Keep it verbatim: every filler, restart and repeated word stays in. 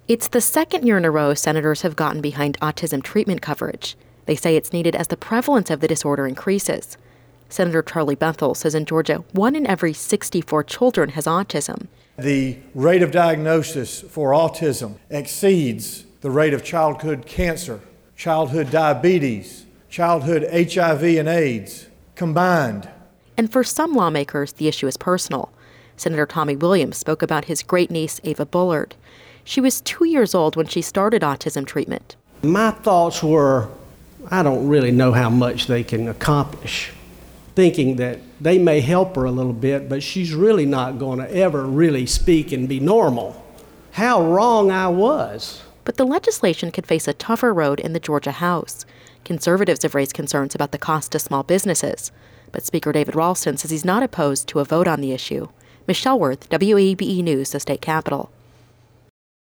It's the second year in a row senators have gotten behind autism treatment coverage. They say it's needed as the prevalence of the disorder increases. Senator Charlie Bethel says in Georgia, one in every sixty-four children has autism. The rate of diagnosis for autism exceeds the rate of childhood cancer, childhood diabetes, childhood H I V and AIDS combined. And for some lawmakers, the issue is personal. Senator Tommy Williams spoke about his great-niece, Ava Bullard. She was two years old when she started autism treatment. My thoughts were, I don't really know how much they can accomplish, thinking that they may help her a little bit, but she's really not going to ever really speak and be normal. How wrong I was. But the legislation could face a tougher road in the Georgia House. Conservatives have raised concerns about the cost to small businesses. But Speaker David Ralston says he's not opposed to a vote on the issue. Michelle Worth, W A B E News, the State Capitol.